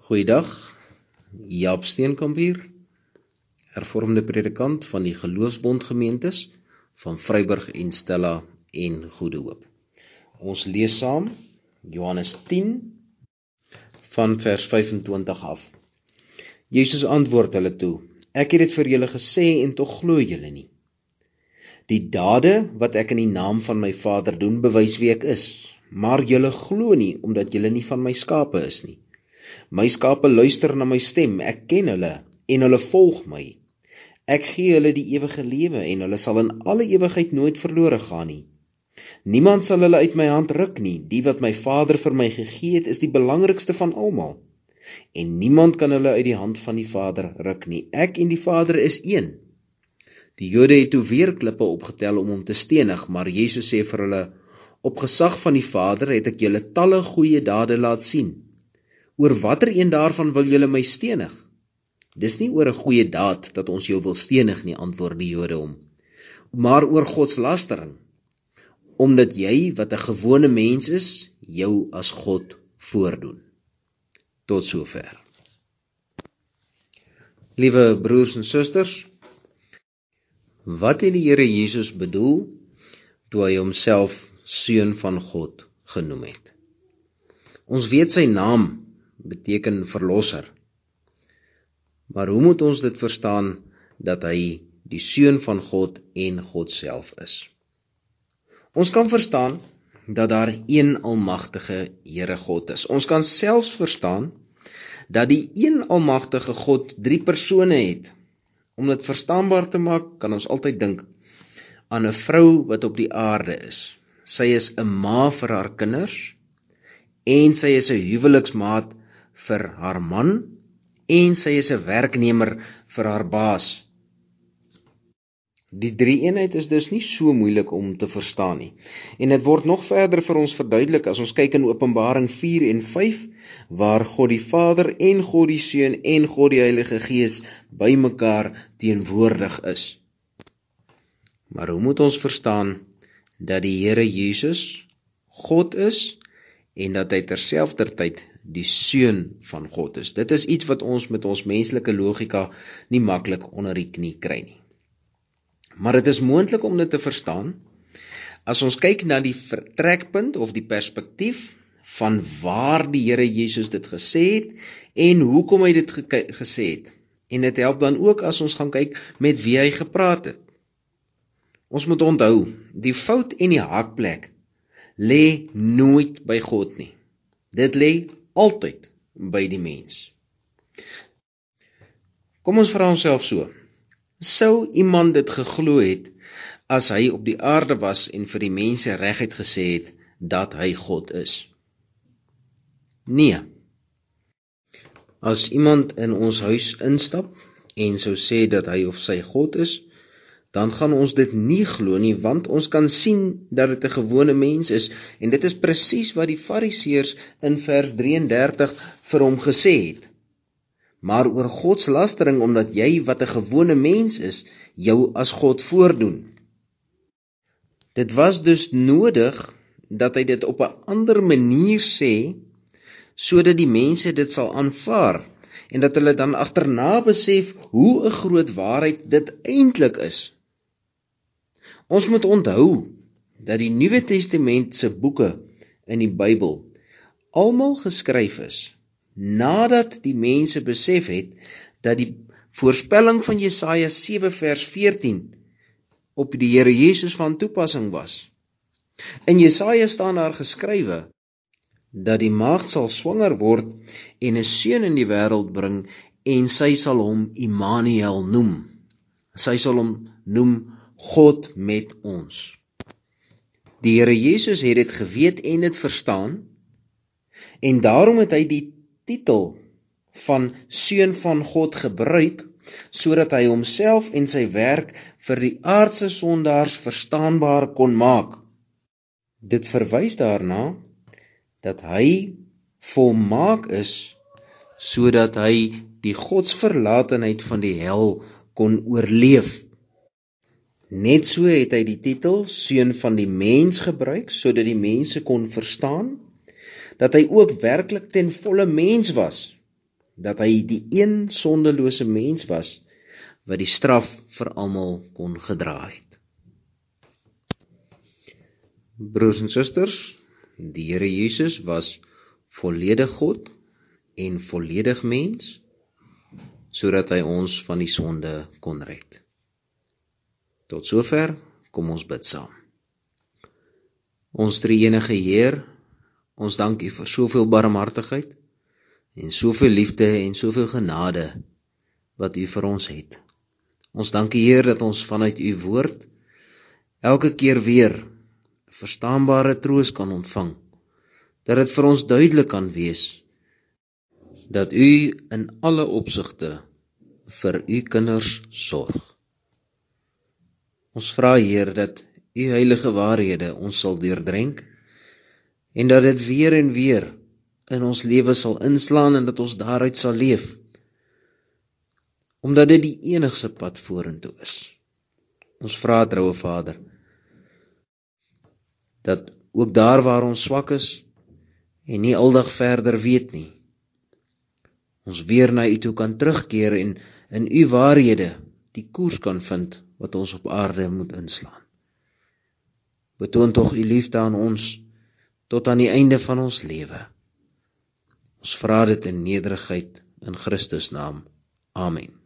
Goeiedag, Jaap Steenkamp hier, hervormde predikant van die Geloofsbond-gemeentes van Vryburg en Stella en Goede Hoop. Ons lees saam Johannes 10 van vers 25 af. Jesus antwoord hulle toe: Ek het dit vir julle gesê en tog glo julle nie. Die dade wat ek in die naam van my Vader doen, bewys wie ek is, maar julle glo nie, omdat julle nie van my skape is nie. My skape luister na my stem, ek ken hulle, en hulle volg my. Ek gee hulle die ewige lewe, en hulle sal in alle ewigheid nooit verlore gaan nie. Niemand sal hulle uit my hand ruk nie, die wat my Vader vir my gegee het, is die belangrikste van almal. En niemand kan hulle uit die hand van die Vader ruk nie. Ek en die Vader is een. Die Jode het toe weer klippe opgetel om hom te stenig, maar Jesus sê vir hulle: Op gesag van die Vader het ek julle talle goeie dade laat sien. Oor watter een daarvan wil julle my stenig? Dis nie oor 'n goeie daad dat ons jou wil stenig nie, antwoord die Jode hom, maar oor godslastering, omdat jy, wat 'n gewone mens is, jou as God voordoen. Tot sover. Liewe broers en susters, wat het die Here Jesus bedoel toe hy homself Seun van God genoem het? Ons weet sy naam beteken verlosser. Maar hoe moet ons dit verstaan dat hy die Seun van God en God self is? Ons kan verstaan dat daar een almagtige Here God is. Ons kan selfs verstaan dat die een almagtige God 3 persone het. Om dit verstaanbaar te maak, kan ons altyd dink aan 'n vrou wat op die aarde is. Sy is 'n ma vir haar kinders, en sy is 'n huweliksmaat vir haar man, en sy is 'n werknemer vir haar baas. Die 3-eenheid is dus nie so moeilik om te verstaan nie. En dit word nog verder vir ons verduidelik as ons kyk in Openbaring 4 en 5, waar God die Vader en God die Seun en God die Heilige Gees by mekaar teenwoordig is. Maar hoe moet ons verstaan dat die Here Jesus God is en dat hy terselfdertyd die Seun van God is? Dit is iets wat ons met ons menslike logika nie maklik onder die knie kry nie. Maar dit is moontlik om dit te verstaan as ons kyk na die vertrekpunt of die perspektief van waar die Here Jesus dit gesê het en hoekom hy dit gesê het. En dit help dan ook as ons gaan kyk met wie hy gepraat het. Ons moet onthou, die fout en die haakplek lê nooit by God nie. Dit lê altyd by die mens. Kom ons vra onsself so: sou iemand dit geglo het as hy op die aarde was en vir die mense reguit gesê het dat hy God is? Nee. As iemand in ons huis instap en sou sê dat hy of sy God is, dan gaan ons dit nie glo nie, want ons kan sien dat dit 'n gewone mens is, en dit is presies wat die Fariseërs in vers 33 vir hom gesê het. Maar oor godslastering, omdat jy, wat 'n gewone mens is, jou as God voordoen. Dit was dus nodig dat hy dit op 'n ander manier sê, sodat die mense dit sal aanvaar, en dat hulle dan agterna besef hoe 'n groot waarheid dit eintlik is. Ons moet onthou dat die Nuwe Testament se boeke in die Bybel almal geskryf is nadat die mense besef het dat die voorspelling van Jesaja 7 vers 14 op die Here Jesus van toepassing was. In Jesaja staan daar geskrywe dat die maagd sal swanger word en 'n seun in die wêreld bring, en sy sal hom Immanuel noem. Sy sal hom noem God met ons. Die Here Jesus het dit geweet en dit verstaan, en daarom het hy die titel van Seun van God gebruik, sodat hy homself en sy werk vir die aardse sondaars verstaanbaar kon maak. Dit verwys daarna dat hy volmaak is, sodat hy die godsverlatenheid van die hel kon oorleef. Net so het hy die titel Seun van die mens gebruik, sodat die mense kon verstaan dat hy ook werklik ten volle mens was. dat hy die een sondelose mens was, wat die straf vir almal kon gedra het. Broers en susters, die Here Jesus was volledig God en volledig mens, sodat hy ons van die sonde kon red. Tot sover, kom ons bid saam. Ons drie-enige Heer, ons dank U vir soveel barmhartigheid en soveel liefde en soveel genade wat U vir ons het. Ons dank U Heer dat ons vanuit U woord elke keer weer verstaanbare troos kan ontvang, dat dit vir ons duidelik kan wees dat U in alle opsigte vir U kinders sorg. Ons vra Heer dat U heilige waarhede ons sal deurdrink en dat dit weer en weer in ons lewe sal inslaan en dat ons daaruit sal leef, omdat dit die enigste pad vorentoe is. Ons vra, troue Vader, dat ook daar waar ons swak is en nie aldag verder weet nie, ons weer na U toe kan terugkeer en in U waarhede die koers kan vind wat ons op aarde moet inslaan. Betoon tog U liefde aan ons tot aan die einde van ons lewe. Ons vra dit in nederigheid in Christus naam. Amen.